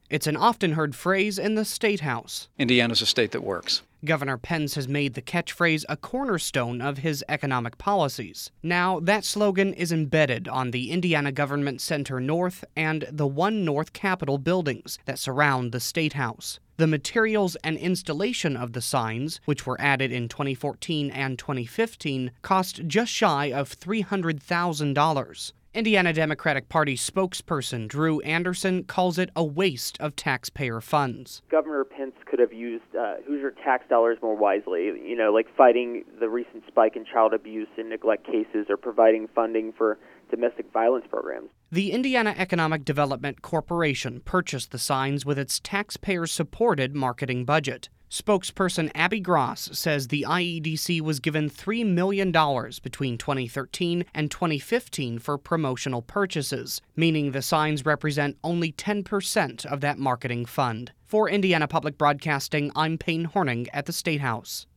It's an often heard phrase in the State House. Indiana's a state that works. Governor Pence has made the catchphrase a cornerstone of his economic policies. Now, that slogan is embedded on the Indiana Government Center North and the One North Capitol buildings that surround the State House. The materials and installation of the signs, which were added in 2014 and 2015, cost just shy of $300,000. Indiana Democratic Party spokesperson Drew Anderson calls it a waste of taxpayer funds. Governor Pence could have used Hoosier tax dollars more wisely, like fighting the recent spike in child abuse and neglect cases or providing funding for domestic violence programs. The Indiana Economic Development Corporation purchased the signs with its taxpayer-supported marketing budget. Spokesperson Abby Gross says the IEDC was given $3 million between 2013 and 2015 for promotional purchases, meaning the signs represent only 10% of that marketing fund. For Indiana Public Broadcasting, I'm Payne Horning at the State House.